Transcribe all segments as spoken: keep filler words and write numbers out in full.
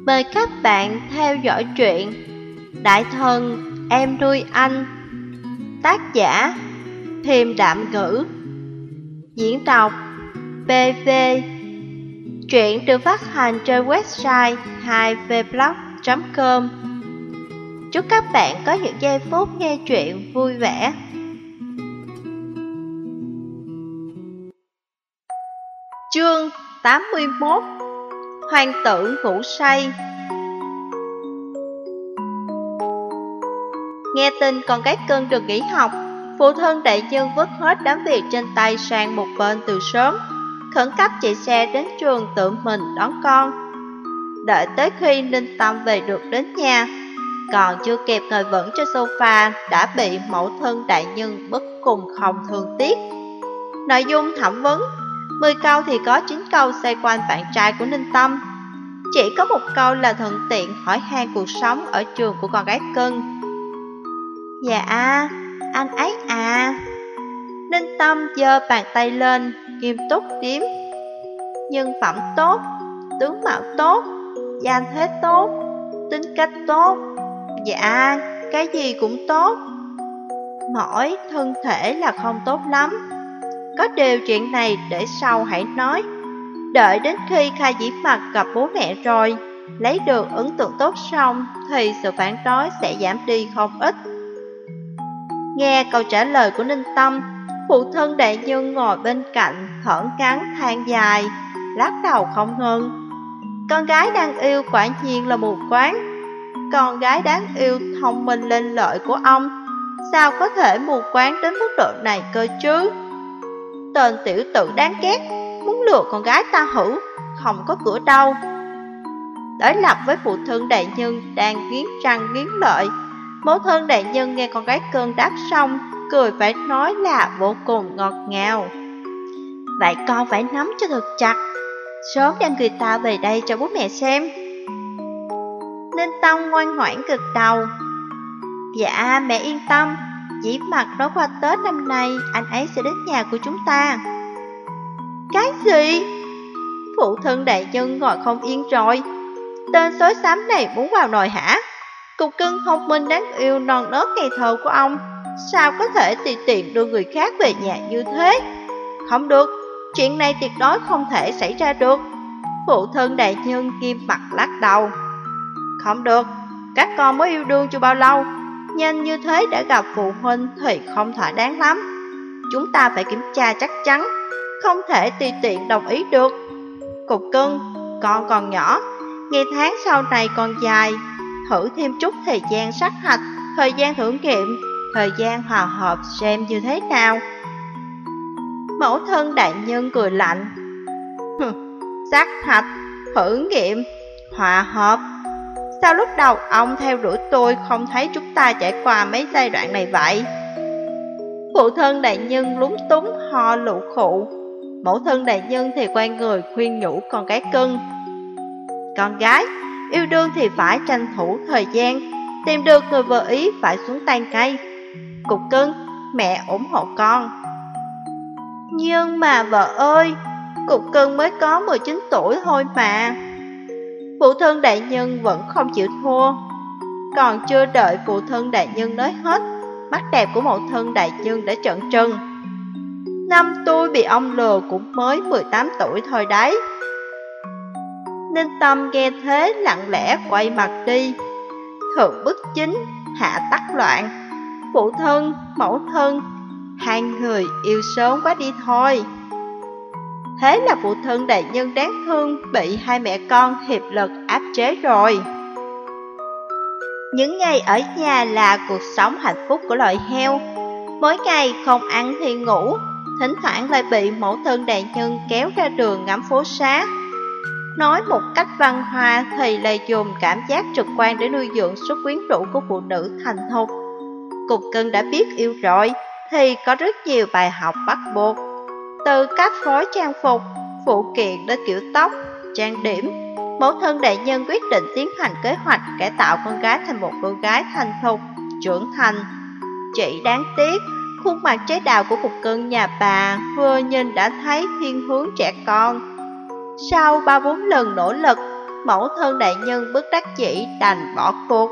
Mời các bạn theo dõi truyện Đại Thần Em Nuôi Anh. Tác giả Thiềm Đạm Ngữ. Diễn đọc pê vê. Truyện được phát hành trên website hai v blog chấm com. Chúc các bạn có những giây phút nghe truyện vui vẻ. Chương tám mươi mốt. Hoàng tử ngủ say. Nghe tin con gái cưng được nghỉ học, phụ thân đại nhân vứt hết đám việc trên tay sang một bên từ sớm, khẩn cấp chạy xe đến trường tự mình đón con. Đợi tới khi Ninh Tâm về được đến nhà, còn chưa kịp ngồi vững trên sofa đã bị mẫu thân đại nhân bức cùng không thương tiếc. Nội dung thẩm vấn mười câu thì có chín câu xoay quanh bạn trai của Ninh Tâm. Chỉ có một câu là thuận tiện hỏi han cuộc sống ở trường của con gái cưng. Dạ, anh ấy à. Ninh Tâm giơ bàn tay lên, nghiêm túc điếm. Nhân phẩm tốt, tướng mạo tốt, danh thế tốt, tính cách tốt. Dạ, cái gì cũng tốt. Mỗi thân thể là không tốt lắm. Có điều chuyện này để sau hãy nói. Đợi đến khi Kha Dĩ Mặc gặp bố mẹ rồi, lấy được ấn tượng tốt xong, thì sự phản đối sẽ giảm đi không ít. Nghe câu trả lời của Ninh Tâm, phụ thân đại nhân ngồi bên cạnh thở ngắn than dài, lắc đầu không ngừng. Con gái đang yêu quả nhiên là mù quáng. Con gái đáng yêu thông minh lên lợi của ông, sao có thể mù quáng đến mức độ này cơ chứ? Tên tiểu tử đáng ghét, muốn lừa con gái ta hử, không có cửa đâu. Đối lập với phụ thân đại nhân đang nghiến răng nghiến lợi, mẫu thân đại nhân nghe con gái cưng đáp xong, cười phải nói là vô cùng ngọt ngào. Vậy con phải nắm cho thật chặt, sớm đem người ta về đây cho bố mẹ xem. Ninh Tâm ngoan ngoãn gật đầu. Dạ mẹ yên tâm, Dĩ Mặc nói qua Tết năm nay anh ấy sẽ đến nhà của chúng ta. Cái gì? Phụ thân đại nhân ngồi không yên rồi. Tên xối xám này muốn vào nồi hả? Cục cưng thông minh đáng yêu non nớt ngây thơ của ông, sao có thể tùy tiện đưa người khác về nhà như thế? Không được, chuyện này tuyệt đối không thể xảy ra được. Phụ thân đại nhân nghiêm mặt lắc đầu. Không được, các con mới yêu đương chưa bao lâu, nhanh như thế đã gặp phụ huynh thì không thỏa đáng lắm. Chúng ta phải kiểm tra chắc chắn, không thể tùy tiện đồng ý được. Cục cưng, con còn nhỏ, ngày tháng sau này còn dài, thử thêm chút thời gian sát hạch, thời gian thử nghiệm, thời gian hòa hợp xem như thế nào. Mẫu thân đại nhân cười lạnh. Sát hạch, thử nghiệm, hòa hợp. Sao lúc đầu ông theo đuổi tôi không thấy chúng ta trải qua mấy giai đoạn này vậy? Phụ thân đại nhân lúng túng ho lụ khụ. Mẫu thân đại nhân thì quay người khuyên nhủ con gái cưng. Con gái, yêu đương thì phải tranh thủ thời gian, tìm được người vừa ý phải xuống tay ngay. Cục cưng, mẹ ủng hộ con. Nhưng mà vợ ơi, cục cưng mới có mười chín tuổi thôi mà. Phụ thân đại nhân vẫn không chịu thua. Còn chưa đợi phụ thân đại nhân nói hết, mắt đẹp của mẫu thân đại nhân đã trợn trừng. Năm tôi bị ông lừa cũng mới mười tám tuổi thôi đấy. Ninh Tâm nghe thế lặng lẽ quay mặt đi. Thượng bức chính, hạ tắc loạn. Phụ thân, mẫu thân, hai người yêu sớm quá đi thôi. Thế là phụ thân đại nhân đáng thương bị hai mẹ con hiệp lực áp chế rồi. Những ngày ở nhà là cuộc sống hạnh phúc của loài heo. Mỗi ngày không ăn thì ngủ, thỉnh thoảng lại bị mẫu thân đại nhân kéo ra đường ngắm phố xá. Nói một cách văn hoa thì là dùng cảm giác trực quan để nuôi dưỡng sức quyến rũ của phụ nữ thành thục. Cục cưng đã biết yêu rồi thì có rất nhiều bài học bắt buộc. Từ cách phối trang phục, phụ kiện đến kiểu tóc, trang điểm, mẫu thân đại nhân quyết định tiến hành kế hoạch cải tạo con gái thành một cô gái thành thục, trưởng thành. Chỉ đáng tiếc, khuôn mặt trái đào của cục cưng nhà bà vừa nhìn đã thấy thiên hướng trẻ con. Sau ba bốn lần nỗ lực, mẫu thân đại nhân bất đắc dĩ đành bỏ cuộc.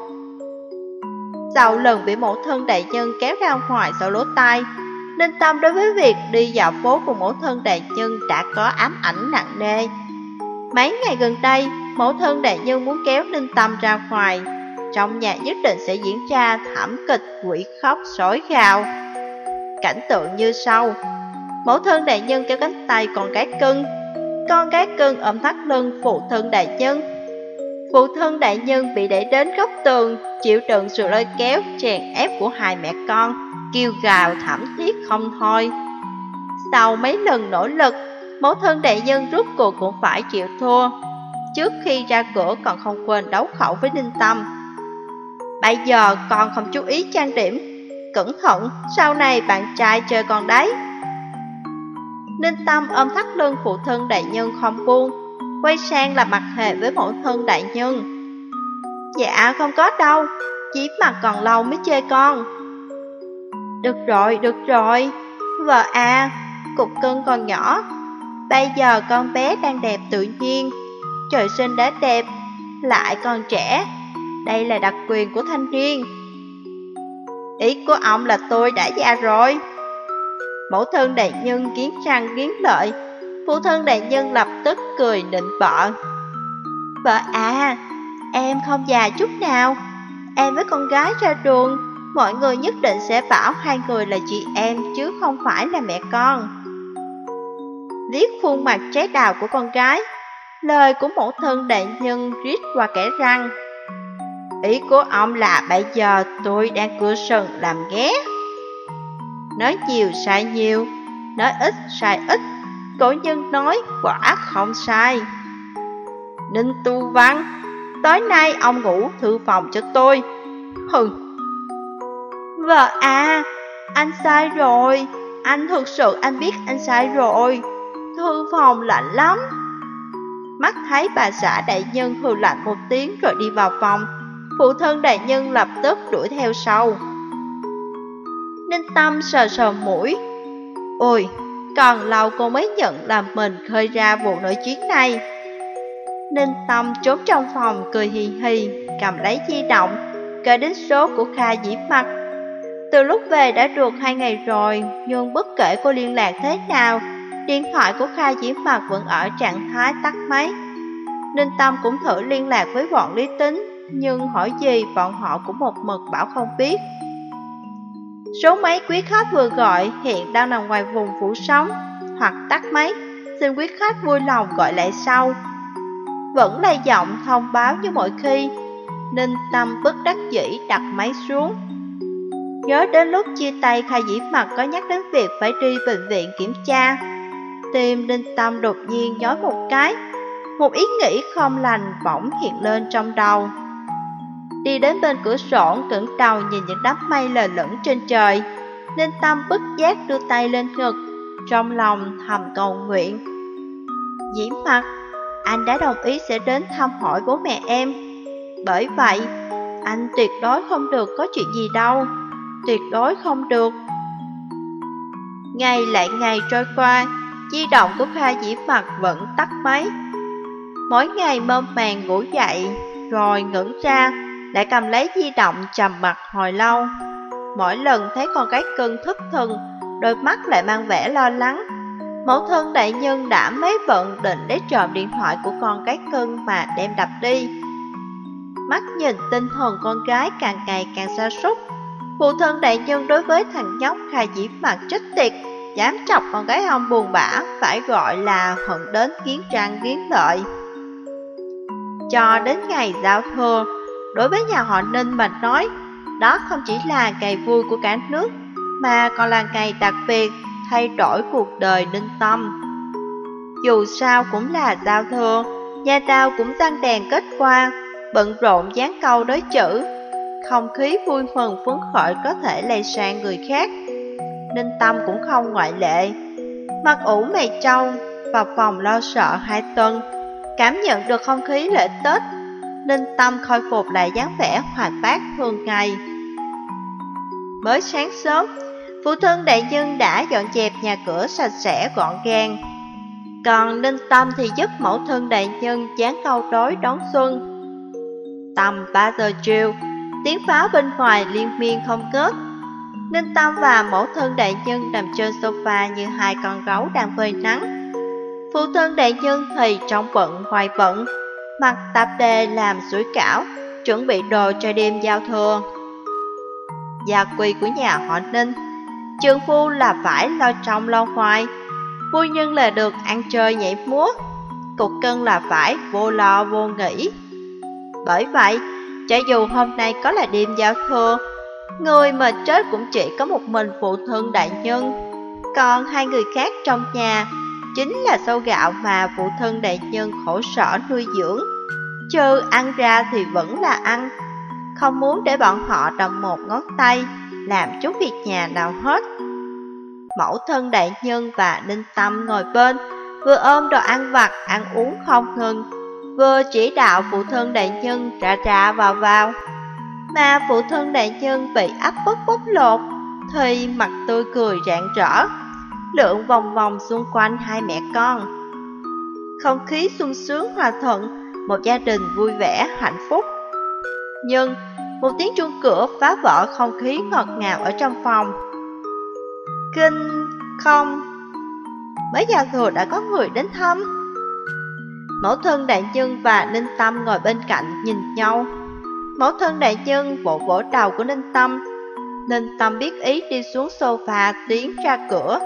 Sau lần bị mẫu thân đại nhân kéo ra ngoài sau lỗ tai, Ninh Tâm đối với việc đi dạo phố cùng mẫu thân đại nhân đã có ám ảnh nặng nề. Mấy ngày gần đây, mẫu thân đại nhân muốn kéo Ninh Tâm ra ngoài, trong nhà nhất định sẽ diễn ra thảm kịch quỷ khóc sói gào. Cảnh tượng như sau: mẫu thân đại nhân kéo cánh tay con gái cưng, con gái cưng ôm thắt lưng phụ thân đại nhân. Phụ thân đại nhân bị đẩy đến góc tường, chịu đựng sự lôi kéo chèn ép của hai mẹ con, kêu gào thảm thiết không thôi. Sau mấy lần nỗ lực, mẫu thân đại nhân rốt cuộc cũng phải chịu thua. Trước khi ra cửa còn không quên đấu khẩu với Ninh Tâm: bây giờ con không chú ý trang điểm, cẩn thận, sau này bạn trai chơi con đấy. Ninh Tâm ôm thắt lưng phụ thân đại nhân không buông, quay sang làm mặt hề với mẫu thân đại nhân: dạ không có đâu, chỉ mặt còn lâu mới chơi con. Được rồi, được rồi, vợ à, cục cưng còn nhỏ, bây giờ con bé đang đẹp tự nhiên, trời sinh đã đẹp, lại còn trẻ, đây là đặc quyền của thanh niên. Ý của ông là tôi đã già rồi. Mẫu thân đại nhân nghiến răng nghiến lợi, phụ thân đại nhân lập tức cười nịnh bợ: vợ à, em không già chút nào, em với con gái ra đường, mọi người nhất định sẽ bảo hai người là chị em chứ không phải là mẹ con. Liếc khuôn mặt trái đào của con gái, lời của mẫu thân đại nhân rít qua kẽ răng: ý của ông là bây giờ tôi đang cửa sừng làm ghé. Nói nhiều sai nhiều, nói ít sai ít, cổ nhân nói quả không sai. Ninh Tu Văn, tối nay ông ngủ thư phòng cho tôi. Hừ. Vợ à, anh sai rồi, anh thực sự anh biết anh sai rồi, thư phòng lạnh lắm. Mắt thấy bà xã đại nhân hừ lạnh một tiếng rồi đi vào phòng, phụ thân đại nhân lập tức đuổi theo sau. Ninh Tâm sờ sờ mũi: ôi, còn lâu cô mới nhận là mình khơi ra vụ nổi chuyến này. Ninh Tâm trốn trong phòng cười hì hì, cầm lấy di động, kể đến số của Kha Dĩ Mặc. Từ lúc về đã được hai ngày rồi, nhưng bất kể cô liên lạc thế nào, điện thoại của Kha Dĩ Mặc vẫn ở trạng thái tắt máy. Ninh Tâm cũng thử liên lạc với bọn Lý Tính, nhưng hỏi gì bọn họ cũng một mực bảo không biết. Số máy quý khách vừa gọi hiện đang nằm ngoài vùng phủ sóng, hoặc tắt máy, xin quý khách vui lòng gọi lại sau. Vẫn là giọng thông báo như mọi khi. Ninh Tâm bất đắc dĩ đặt máy xuống. Nhớ đến lúc chia tay, Kha Dĩ Mặc có nhắc đến việc phải đi bệnh viện kiểm tra. Tim Ninh Tâm đột nhiên nhói một cái, một ý nghĩ không lành bỗng hiện lên trong đầu. Đi đến bên cửa sổ, ngẩng đầu nhìn những đám mây lờ lững trên trời, Ninh Tâm bất giác đưa tay lên ngực, trong lòng thầm cầu nguyện: Dĩ Mặc, anh đã đồng ý sẽ đến thăm hỏi bố mẹ em. Bởi vậy, anh tuyệt đối không được có chuyện gì đâu, tuyệt đối không được. Ngày lại ngày trôi qua, di động của Kha Dĩ Mặc vẫn tắt máy. Mỗi ngày mơ màng ngủ dậy, rồi ngẩng ra, lại cầm lấy di động trầm mặc hồi lâu. Mỗi lần thấy con gái cưng thất thần, đôi mắt lại mang vẻ lo lắng. Mẫu thân đại nhân đã mấy bận định để trộm điện thoại của con gái cưng mà đem đập đi. Mắt nhìn tinh thần con gái càng ngày càng sa sút, phụ thân đại nhân đối với thằng nhóc Kha Dĩ Mặc chết tiệt, dám chọc con gái ông buồn bã, phải gọi là hận đến nghiến răng nghiến lợi. Cho đến ngày giao thừa, đối với nhà họ Ninh mà nói, đó không chỉ là ngày vui của cả nước, mà còn là ngày đặc biệt thay đổi cuộc đời Ninh Tâm. Dù sao cũng là giao thừa, nhà nào cũng răng đèn kết hoa, bận rộn dán câu đối chữ, không khí vui mừng phấn khởi có thể lây sang người khác. Ninh Tâm cũng không ngoại lệ. Mặt ủ mày trâu, vào phòng lo sợ hai tuần, cảm nhận được không khí lễ Tết, Ninh Tâm khôi phục lại dáng vẻ hoạt bát thường ngày. Mới sáng sớm, phụ thân đại nhân đã dọn dẹp nhà cửa sạch sẽ gọn gàng. Còn Ninh Tâm thì giúp mẫu thân đại nhân dán câu đối đón xuân. Tầm ba giờ chiều, tiếng pháo bên ngoài liên miên không ngớt. Ninh Tâm và mẫu thân đại nhân nằm trên sofa như hai con gấu đang phơi nắng. Phụ thân đại nhân thì trong bận ngoài bận, mặc tạp dề làm sủi cảo, chuẩn bị đồ cho đêm giao thừa. Gia quy của nhà họ Ninh, trượng phu là phải lo trong lo ngoài, phu nhân là được ăn chơi nhảy múa, cục cân là phải vô lo vô nghĩ. Bởi vậy, cho dù hôm nay có là đêm giao thừa, người mà chết cũng chỉ có một mình phụ thân đại nhân. Còn hai người khác trong nhà chính là sâu gạo mà phụ thân đại nhân khổ sở nuôi dưỡng. Chứ ăn ra thì vẫn là ăn, không muốn để bọn họ động một ngón tay làm chút việc nhà nào hết. Mẫu thân đại nhân và Ninh Tâm ngồi bên, vừa ôm đồ ăn vặt ăn uống không ngừng, vừa chỉ đạo phụ thân đại nhân ra ra vào vào. Mà phụ thân đại nhân bị áp bức bóc lột thì mặt tươi cười rạng rỡ, lượn vòng vòng xung quanh hai mẹ con. Không khí sung sướng hòa thuận, một gia đình vui vẻ hạnh phúc. Nhưng một tiếng chuông cửa phá vỡ không khí ngọt ngào ở trong phòng. Kinh không, mới giao thừa đã có người đến thăm. Mẫu thân đại nhân và Ninh Tâm ngồi bên cạnh nhìn nhau. Mẫu thân đại nhân vỗ vỗ đầu của Ninh Tâm. Ninh Tâm biết ý đi xuống sofa tiến ra cửa.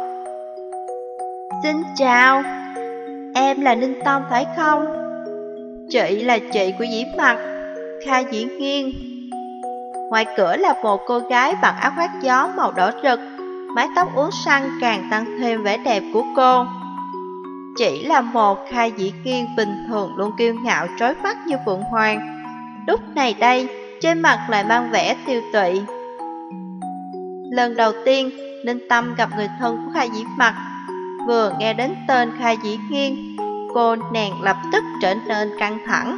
Xin chào, em là Ninh Tâm phải không? Chị là chị của Dĩ Mặc, Kha Dĩ Nghiên. Ngoài cửa là một cô gái mặc áo khoác gió màu đỏ rực, mái tóc uốn xoăn càng tăng thêm vẻ đẹp của cô. Chỉ là một Kha Dĩ Nghiên bình thường luôn kiêu ngạo trói mắt như phượng hoàng, lúc này đây trên mặt lại mang vẻ tiêu tụy. Lần đầu tiên Ninh Tâm gặp người thân của Kha Dĩ Mặc, vừa nghe đến tên Kha Dĩ Nghiên, cô nàng lập tức trở nên căng thẳng.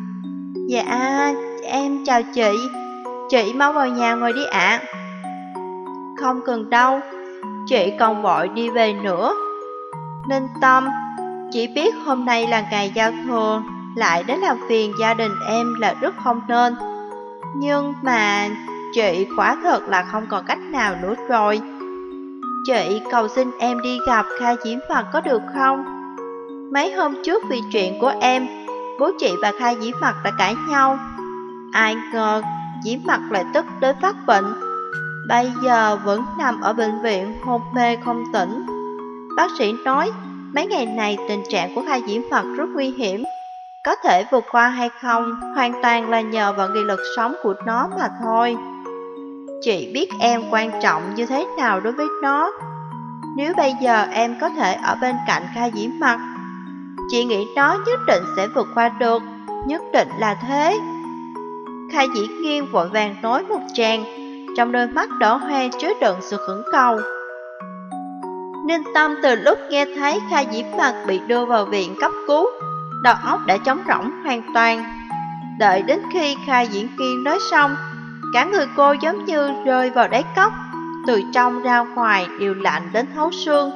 Dạ, em chào chị, chị mau vào nhà ngồi đi ạ. Không cần đâu, chị còn vội đi về nữa. Ninh Tâm, chỉ biết hôm nay là ngày giao thừa, lại đến làm phiền gia đình em là rất không nên. Nhưng mà chị quả thật là không còn cách nào nữa rồi. Chị cầu xin em đi gặp Kha Dĩ Mặc có được không? Mấy hôm trước vì chuyện của em, bố chị và Kha Dĩ Mặc đã cãi nhau. Ai ngờ Dĩ Mặc lại tức đến phát bệnh, bây giờ vẫn nằm ở bệnh viện hôn mê không tỉnh. Bác sĩ nói mấy ngày này tình trạng của Kha Dĩ Mặc rất nguy hiểm, có thể vượt qua hay không hoàn toàn là nhờ vào nghị lực sống của nó mà thôi. Chị biết em quan trọng như thế nào đối với nó. Nếu bây giờ em có thể ở bên cạnh Kha Dĩ Mặc, chị nghĩ nó nhất định sẽ vượt qua được, nhất định là thế. Kha Dĩ Nghiên vội vàng nói một tràng, trong đôi mắt đỏ hoe chứa đựng sự khẩn cầu. Ninh Tâm từ lúc nghe thấy Kha Dĩ Mặc bị đưa vào viện cấp cứu, đầu óc đã trống rỗng hoàn toàn. Đợi đến khi Kha Dĩ Nghiên nói xong, cả người cô giống như rơi vào đáy cốc, từ trong ra ngoài đều lạnh đến thấu xương.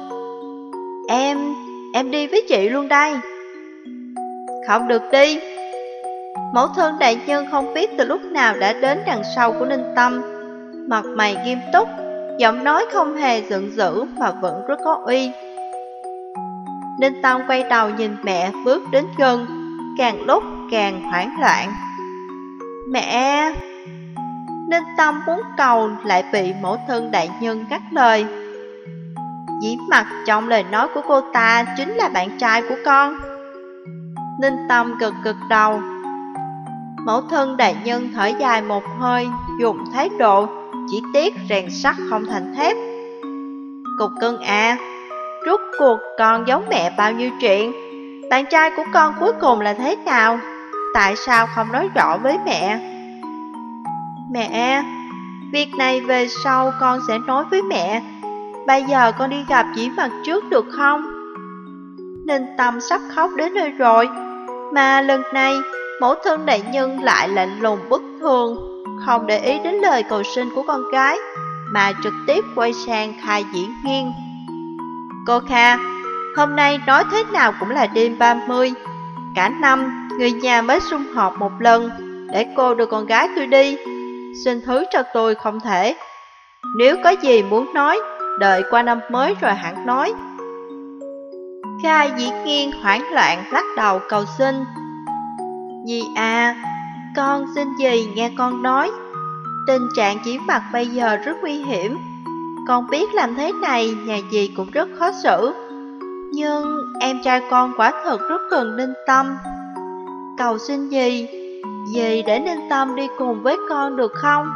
Em, em đi với chị luôn đây. Không được đi. Mẫu thân đại nhân không biết từ lúc nào đã đến đằng sau của Ninh Tâm, mặt mày nghiêm túc, giọng nói không hề giận dữ mà vẫn rất có uy. Ninh Tâm quay đầu nhìn mẹ bước đến gần, càng lúc càng hoảng loạn. Mẹ! Ninh Tâm muốn cầu lại bị mẫu thân đại nhân cắt lời. Dĩ Mặc trong lời nói của cô ta chính là bạn trai của con. Ninh Tâm gật gật đầu. Mẫu thân đại nhân thở dài một hơi, dùng thái độ chỉ tiếc rèn sắt không thành thép. Cục cưng à, rốt cuộc con giống mẹ bao nhiêu chuyện. Bạn trai của con cuối cùng là thế nào? Tại sao không nói rõ với mẹ? Mẹ, việc này về sau con sẽ nói với mẹ. Bây giờ con đi gặp Dĩ Mặc trước được không? Ninh Tâm sắp khóc đến nơi rồi, mà lần này mẫu thân đại nhân lại lạnh lùng bất thường, không để ý đến lời cầu xin của con gái, mà trực tiếp quay sang Kha Dĩ Nghiên. Cô Kha, Hôm nay nói thế nào cũng là đêm ba mươi. Cả năm, người nhà mới sum họp một lần, để cô đưa con gái tôi đi. Xin thứ cho tôi không thể. Nếu có gì muốn nói, đợi qua năm mới rồi hẳn nói. Kha Dĩ Nghiên hoảng loạn lắc đầu cầu xin. Dì à, con xin dì nghe con nói. Tình trạng Dĩ Mặc bây giờ rất nguy hiểm. Con biết làm thế này nhà dì cũng rất khó xử. Nhưng em trai con quả thật rất cần Ninh Tâm. Cầu xin dì, dì để Ninh Tâm đi cùng với con được không?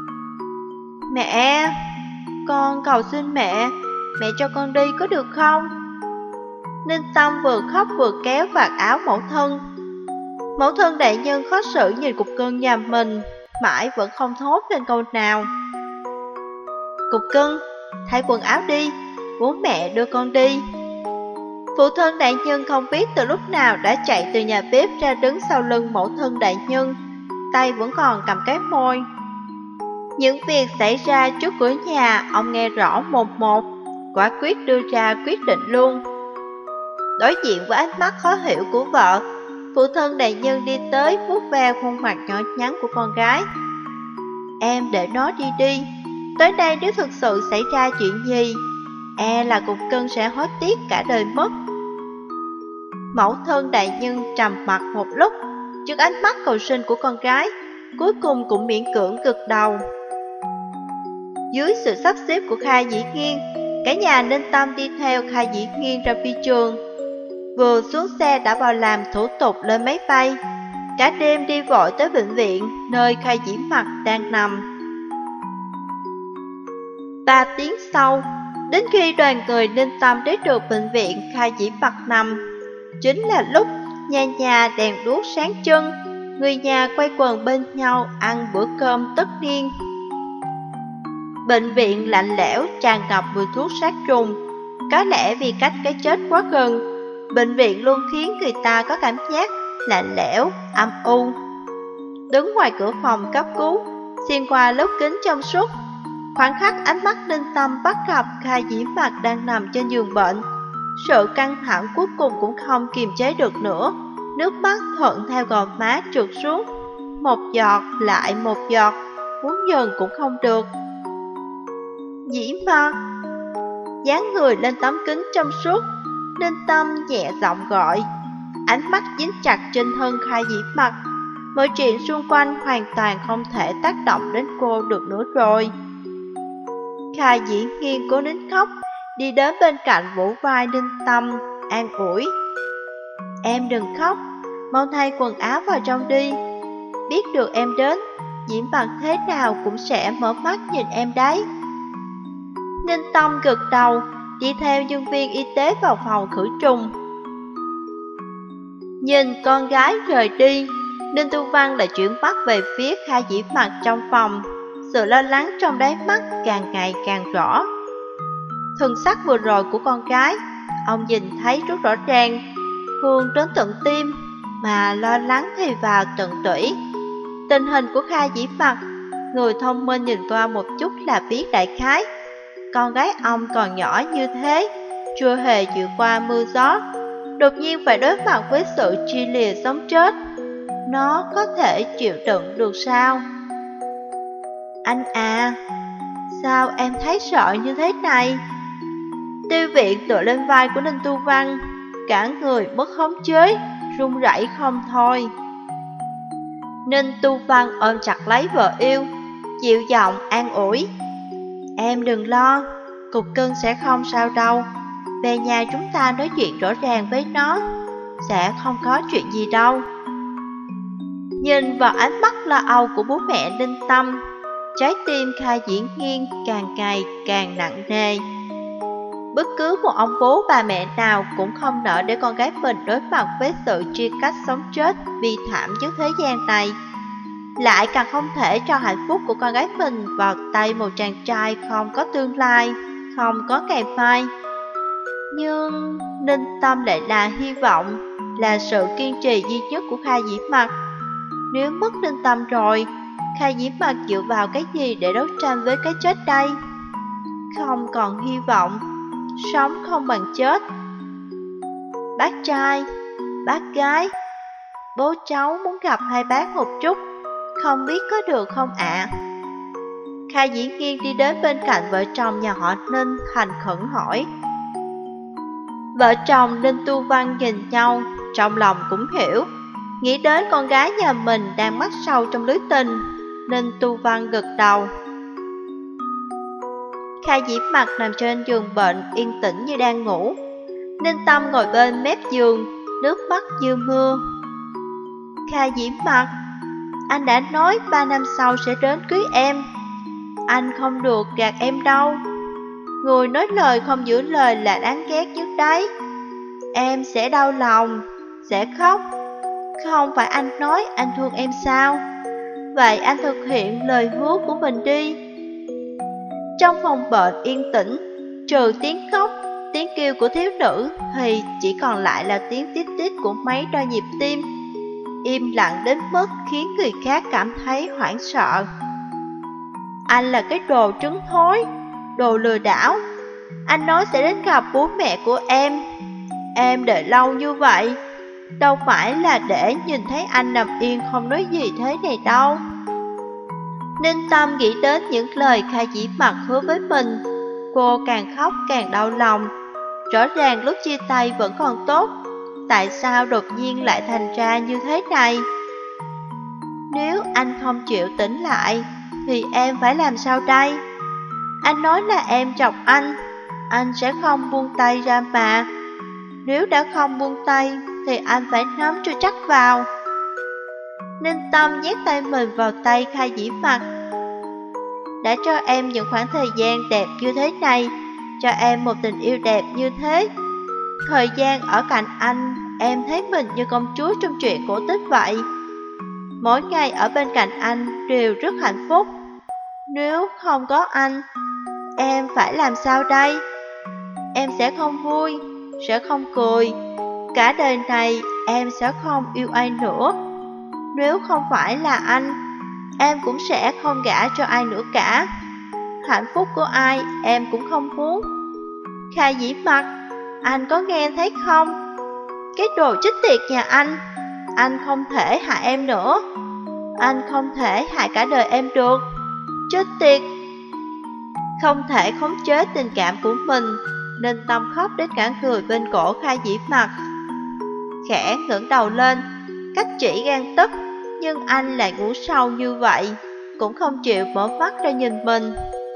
Mẹ, con cầu xin mẹ, mẹ cho con đi có được không? Ninh Tâm vừa khóc vừa kéo vạt áo mẫu thân. Mẫu thân đại nhân khó xử nhìn cục cưng nhà mình, mãi vẫn không thốt lên câu nào. Cục cưng, thay quần áo đi, bố mẹ đưa con đi. Phụ thân đại nhân không biết từ lúc nào đã chạy từ nhà bếp ra đứng sau lưng mẫu thân đại nhân, tay vẫn còn cầm cái môi. Những việc xảy ra trước cửa nhà ông nghe rõ một một, quả quyết đưa ra quyết định luôn. Đối diện với ánh mắt khó hiểu của vợ, phụ thân đại nhân đi tới vuốt ve khuôn mặt nhỏ nhắn của con gái. Em để nó đi đi, tới đây nếu thực sự xảy ra chuyện gì, e là cục cưng sẽ hối tiếc cả đời mất. Mẫu thân đại nhân trầm mặt một lúc, trước ánh mắt cầu xin của con gái, cuối cùng cũng miễn cưỡng gật đầu. Dưới sự sắp xếp của Kha Dĩ Nghiên, cả nhà Ninh Tâm đi theo Kha Dĩ Nghiên ra phi trường. Vừa xuống xe đã vào làm thủ tục lên máy bay. Cả đêm đi vội tới bệnh viện, nơi Kha Dĩ Mặc đang nằm. Ba tiếng sau, đến khi đoàn người Ninh Tâm đến được bệnh viện Kha Dĩ Mặc nằm, chính là lúc nhà nhà đèn đuốc sáng trưng, người nhà quay quần bên nhau ăn bữa cơm tất niên. Bệnh viện lạnh lẽo tràn ngập mùi thuốc sát trùng. Có lẽ vì cách cái chết quá gần, bệnh viện luôn khiến người ta có cảm giác lạnh lẽo, âm u. Đứng ngoài cửa phòng cấp cứu, xuyên qua lớp kính trong suốt, khoảnh khắc ánh mắt Ninh Tâm bắt gặp Kha Dĩ Mặc đang nằm trên giường bệnh. Sự căng thẳng cuối cùng cũng không kiềm chế được nữa, nước mắt thuận theo gò má trượt xuống, một giọt lại một giọt, muốn dừng cũng không được. Dĩ Mặc, dáng người lên tấm kính trong suốt, Ninh Tâm nhẹ giọng gọi. Ánh mắt dính chặt trên thân Kha Dĩ Mặc, mọi chuyện xung quanh hoàn toàn không thể tác động đến cô được nữa rồi. Kha Dĩ Nghiên cố nín khóc, đi đến bên cạnh vỗ vai Ninh Tâm, an ủi. Em đừng khóc, mau thay quần áo vào trong đi. Biết được em đến, Dĩ Mặc thế nào cũng sẽ mở mắt nhìn em đấy. Ninh Tâm gật đầu, đi theo nhân viên y tế vào phòng khử trùng. Nhìn con gái rời đi, Ninh Tu Văn lại chuyển mắt về phía Kha Dĩ Mặc trong phòng. Sự lo lắng trong đáy mắt càng ngày càng rõ. Thần sắc vừa rồi của con gái, ông nhìn thấy rất rõ ràng, Hương đến tận tim, mà lo lắng thì vào tận tủy. Tình hình của Kha Dĩ Mặc, người thông minh nhìn qua một chút là biết đại khái. Con gái ông còn nhỏ như thế, chưa hề chịu qua mưa gió, đột nhiên phải đối mặt với sự chia lìa sống chết. Nó có thể chịu đựng được sao? Anh à, sao em thấy sợ như thế này? Tiêu Viện tựa lên vai của Ninh Tu Văn, cả người mất khống chế, run rẩy không thôi. Ninh Tu Văn ôm chặt lấy vợ yêu, dịu giọng an ủi. Em đừng lo, cục cưng sẽ không sao đâu. Về nhà chúng ta nói chuyện rõ ràng với nó, sẽ không có chuyện gì đâu. Nhìn vào ánh mắt lo âu của bố mẹ Ninh Tâm, trái tim Kha Dĩ Nghiên càng ngày càng nặng nề. Bất cứ một ông bố bà mẹ nào cũng không nỡ để con gái mình đối mặt với sự chia cách sống chết bi thảm nhất thế gian này. Lại càng không thể cho hạnh phúc của con gái mình vào tay một chàng trai không có tương lai, không có ngày mai. Nhưng Ninh Tâm lại là hy vọng, là sự kiên trì duy nhất của Kha Dĩ Mặc. Nếu mất Ninh Tâm rồi, Kha Dĩ Mặc dựa vào cái gì để đấu tranh với cái chết đây? Không còn hy vọng, sống không bằng chết. Bác trai, bác gái, bố cháu muốn gặp hai bác một chút, không biết có được không ạ? Kha Dĩ Nghiên đi đến bên cạnh vợ chồng nhà họ Ninh, thành khẩn hỏi. Vợ chồng Ninh Tu Văn nhìn nhau, trong lòng cũng hiểu. Nghĩ đến con gái nhà mình đang mắc sâu trong lưới tình, Ninh Tu Văn gật đầu. Kha Diễm Mặc nằm trên giường bệnh, yên tĩnh như đang ngủ. Ninh Tâm ngồi bên mép giường, nước mắt như mưa. Kha Diễm Mặc, anh đã nói ba năm sau sẽ đến cưới em. Anh không được gạt em đâu. Người nói lời không giữ lời là đáng ghét nhất đấy. Em sẽ đau lòng, sẽ khóc. Không phải anh nói anh thương em sao? Vậy anh thực hiện lời hứa của mình đi. Trong phòng bệnh yên tĩnh, trừ tiếng khóc, tiếng kêu của thiếu nữ thì chỉ còn lại là tiếng tít tít của máy đo nhịp tim. Im lặng đến mức khiến người khác cảm thấy hoảng sợ. Anh là cái đồ trứng thối, đồ lừa đảo. Anh nói sẽ đến gặp bố mẹ của em. Em đợi lâu như vậy, đâu phải là để nhìn thấy anh nằm yên không nói gì thế này đâu. Ninh Tâm nghĩ đến những lời Kha Dĩ Mặc hứa với mình. Cô càng khóc càng đau lòng. Rõ ràng lúc chia tay vẫn còn tốt, tại sao đột nhiên lại thành ra như thế này? Nếu anh không chịu tỉnh lại, thì em phải làm sao đây? Anh nói là em chọc anh, anh sẽ không buông tay ra mà. Nếu đã không buông tay, thì anh phải nắm cho chắc vào. Ninh Tâm nhét tay mình vào tay Kha Dĩ Mặc. Đã cho em những khoảng thời gian đẹp như thế này, cho em một tình yêu đẹp như thế. Thời gian ở cạnh anh, em thấy mình như công chúa trong truyện cổ tích vậy. Mỗi ngày ở bên cạnh anh đều rất hạnh phúc. Nếu không có anh, em phải làm sao đây? Em sẽ không vui, sẽ không cười. Cả đời này em sẽ không yêu ai nữa. Nếu không phải là anh, em cũng sẽ không gả cho ai nữa cả. Hạnh phúc của ai em cũng không muốn. Kha Dĩ Mặc, anh có nghe thấy không? Cái đồ chết tiệt nhà anh, anh không thể hại em nữa. Anh không thể hại cả đời em được. Chết tiệt. Không thể khống chế tình cảm của mình, nên Tâm khóc đến cả người bên cổ Kha Dĩ Mặc. Khẽ ngẩng đầu lên, cách chỉ gan tức, nhưng anh lại ngủ sâu như vậy, cũng không chịu mở mắt ra nhìn mình.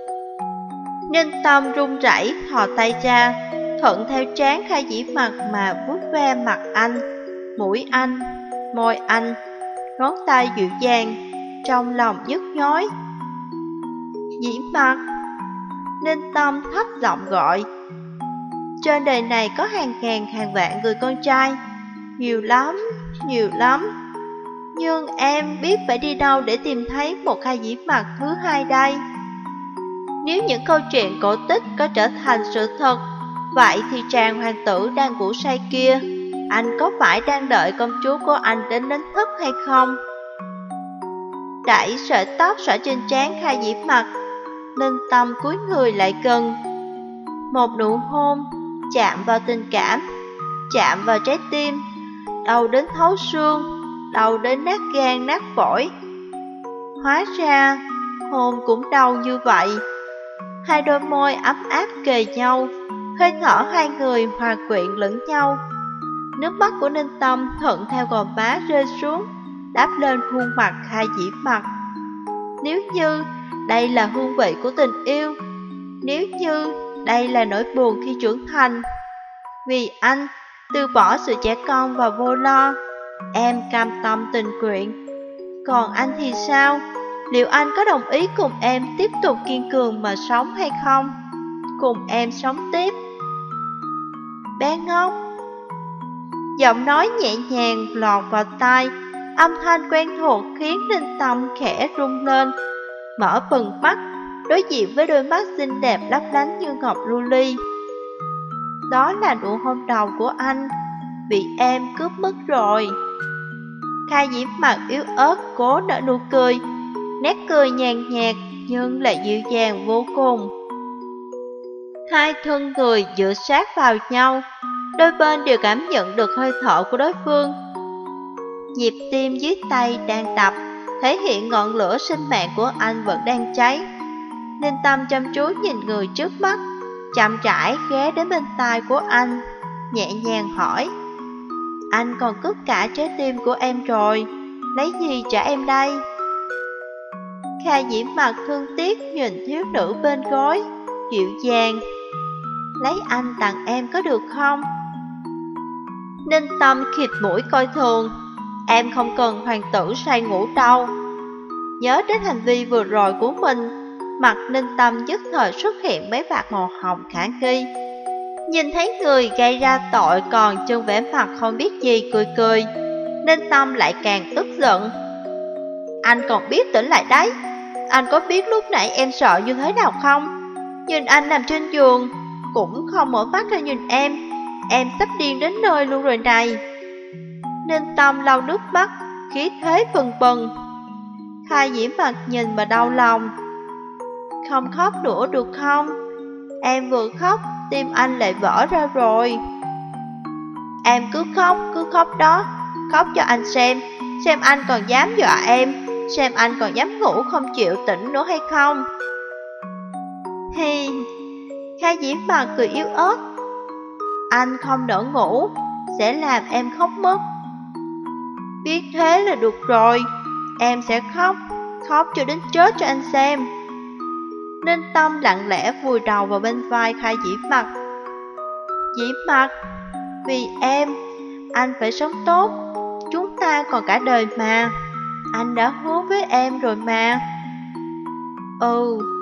Ninh Tâm run rẩy thò tay ra, thuận theo trán Kha Dĩ Mặc mà vuốt ve mặt anh, mũi anh, môi anh, ngón tay dịu dàng, trong lòng nhức nhói. Dĩ Mặc. Ninh Tâm thấp giọng gọi. Trên đời này có hàng ngàn hàng vạn người con trai, nhiều lắm, nhiều lắm. Nhưng em biết phải đi đâu để tìm thấy một Kha Dĩ Mặc thứ hai đây? Nếu những câu chuyện cổ tích có trở thành sự thật, vậy thì chàng hoàng tử đang ngủ say kia, anh có phải đang đợi công chúa của anh đến đánh thức hay không? Đẩy sợi tóc xõa trên trán Kha Dĩ Mặc, Ninh Tâm cúi người lại gần. Một nụ hôn chạm vào tình cảm, chạm vào trái tim, đau đến thấu xương, đau đến nát gan nát phổi. Hóa ra hôn cũng đau như vậy. Hai đôi môi ấm áp kề nhau, hơi thở hai người hòa quyện lẫn nhau. Nước mắt của Ninh Tâm thuận theo gò má rơi xuống, đáp lên khuôn mặt Kha Dĩ Mặc. Nếu như đây là hương vị của tình yêu, nếu như đây là nỗi buồn khi trưởng thành, vì anh từ bỏ sự trẻ con và vô lo, em cam tâm tình nguyện. Còn anh thì sao? Liệu anh có đồng ý cùng em tiếp tục kiên cường mà sống hay không? Cùng em sống tiếp. Bé ngốc. Giọng nói nhẹ nhàng lọt vào tai, âm thanh quen thuộc khiến Ninh Tâm khẽ rung lên, mở bừng mắt, đối diện với đôi mắt xinh đẹp lấp lánh như ngọc lưu ly. Đó là nụ hôn đầu của anh, bị em cướp mất rồi. Kha Dĩ Mặc yếu ớt cố nở nụ cười, nét cười nhàn nhạt nhưng lại dịu dàng vô cùng. Hai thân người dựa sát vào nhau, Đôi bên đều cảm nhận được hơi thở của đối phương. Nhịp tim dưới tay đang đập, thể hiện ngọn lửa sinh mạng của anh vẫn đang cháy. Ninh Tâm chăm chú nhìn người trước mắt, chậm rãi ghé đến bên tai của anh, nhẹ nhàng hỏi: Anh còn cướp cả trái tim của em rồi, lấy gì trả em đây? Kha Diễm mặt thương tiếc nhìn thiếu nữ bên gối, dịu dàng: Lấy anh tặng em có được không? Ninh Tâm khịt mũi coi thường: Em không cần hoàng tử say ngủ đâu. Nhớ đến hành vi vừa rồi của mình, mặt Ninh Tâm nhất thời xuất hiện mấy vạt màu hồng khả nghi. Nhìn thấy người gây ra tội còn trưng vẻ mặt không biết gì cười cười, Ninh Tâm lại càng tức giận. Anh còn biết tỉnh lại đấy. Anh có biết lúc nãy em sợ như thế nào không? Nhìn anh nằm trên giường, cũng không mở mắt ra nhìn em. Em sắp điên đến nơi luôn rồi này. Ninh Tâm lau nước mắt, khí thế bừng bừng. Kha Diễm mặt nhìn mà đau lòng. Không khóc nữa được không? Em vừa khóc, tim anh lại vỡ ra rồi. Em cứ khóc, cứ khóc đó. Khóc cho anh xem, xem anh còn dám dọa em, xem anh còn dám ngủ không chịu tỉnh nữa hay không. Hi, Kha Diễm mặt cười yếu ớt. Anh không nỡ ngủ, sẽ làm em khóc mất. Biết thế là được rồi, em sẽ khóc, khóc cho đến chết cho anh xem. Ninh Tâm lặng lẽ vùi đầu vào bên vai Kha Diễm mặt. Diễm mặt, vì em, anh phải sống tốt, chúng ta còn cả đời mà. Anh đã hứa với em rồi mà. Ừ,